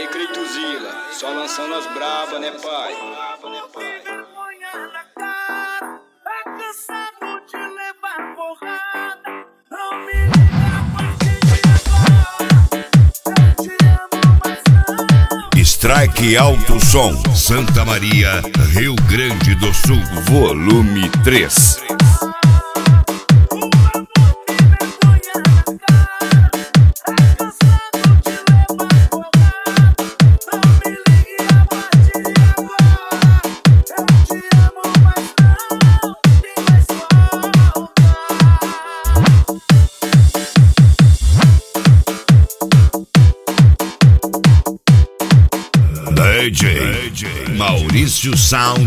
Ei, Creituzila, só lançando as braba, né, pai? Strike Alto Som, Santa Maria, Rio Grande do Sul, volume 3. DJ Maurício Sound.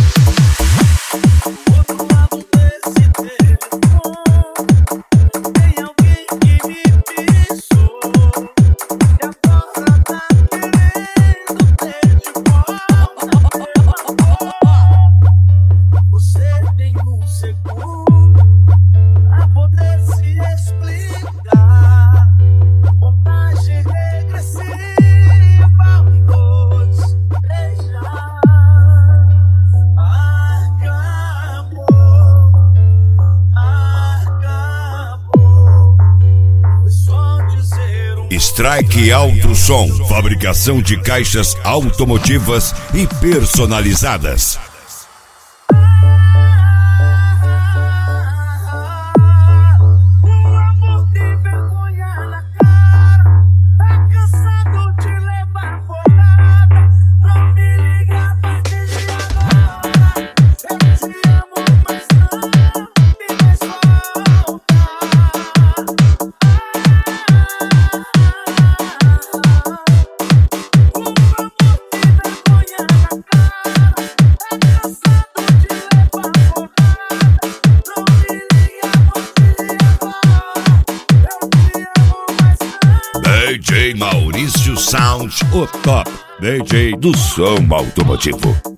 Strike Alto Som, fabricação de caixas automotivas e personalizadas. DJ Maurício Sound, o top DJ do som automotivo.